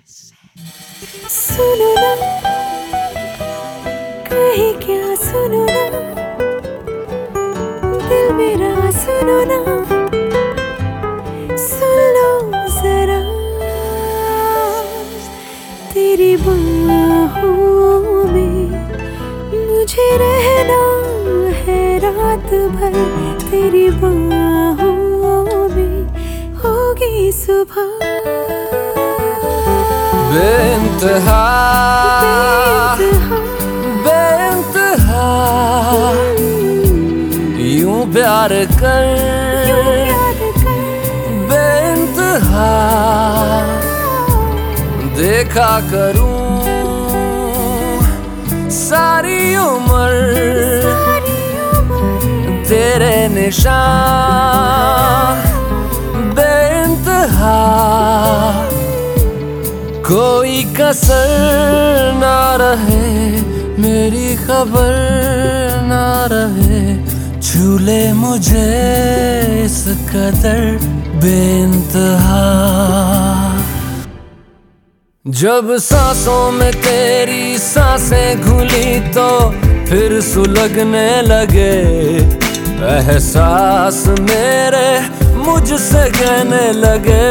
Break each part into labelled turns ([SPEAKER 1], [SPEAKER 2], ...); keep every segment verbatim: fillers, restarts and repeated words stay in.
[SPEAKER 1] सुनो ना, कहीं क्या सुनो ना, दिल मेरा सुनो ना, सुन लो जरा, तेरी बाहों में मुझे रहना है रात भर, तेरी बाहों में होगी सुबह।
[SPEAKER 2] बेइंतहा बेइंतहा यूं प्यार कर बेइंतहा देखा करूं सारी उम्र तेरे निशान बेइंतहा कोई कसर ना रहे मेरी खबर ना रहे झूले मुझे इस कदर बेइंतहा। जब सांसों में तेरी सांसें घुली तो फिर सुलगने लगे एहसास मेरे मुझसे कहने लगे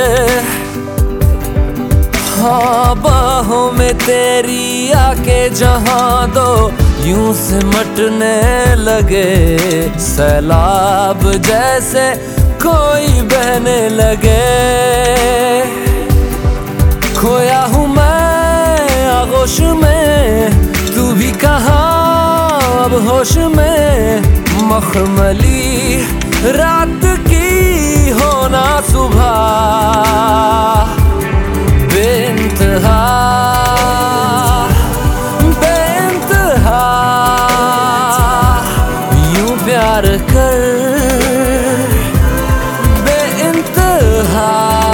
[SPEAKER 2] हाँ बाहों में तेरी आके जहाँ दो यूं सिमटने लगे सैलाब जैसे कोई बहने लगे खोया हूँ मैं आगोश में तू भी कहाँ अब होश में मखमली रात की होना सुबह बेइंतहा बेइंतहा यूं प्यार कर बेइंतहा।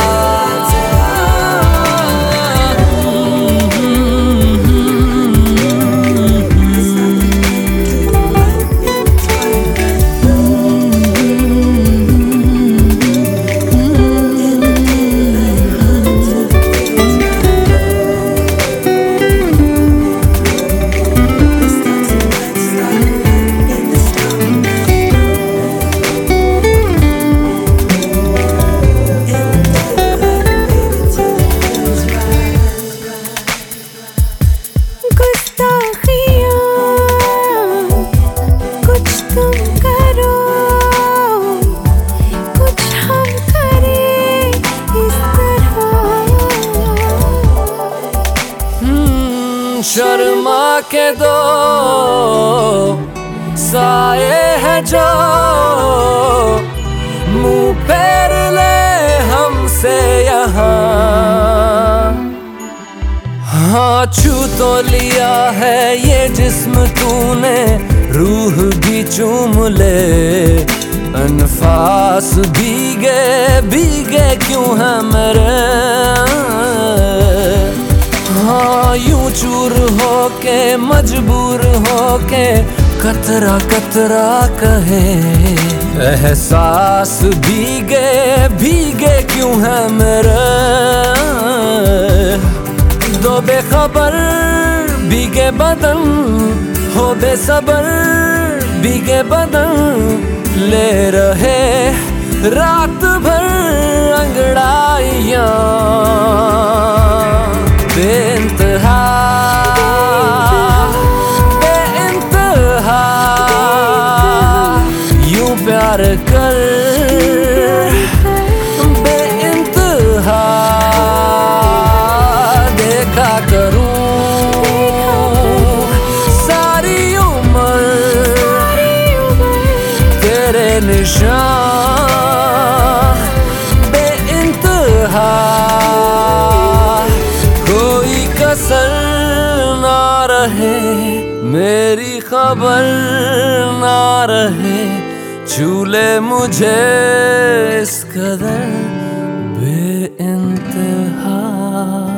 [SPEAKER 2] शर्मा के दो साए है जो मुंह फेर ले हमसे यहाँ हाँ छू तो लिया है ये जिस्म तूने रूह भी चूम ले अनफास भीगे भीगे क्यों है मेरे हाँ यूं चूर होके मजबूर होके कतरा कतरा कहे एहसास भीगे भीगे क्यों है मेरे दो बेखबर भीगे बदन हो बेसबर भीगे बदन ले रहे रात भर अंगड़ाइयाँ बेइंतहा बेइंतहा यूं प्यार कर बेइंतहा देखा करूं सारी उम्र तेरे निशान बेइंतहा कसर ना रहे मेरी खबर ना रहे झूले मुझे इस कदर बेइंतहा।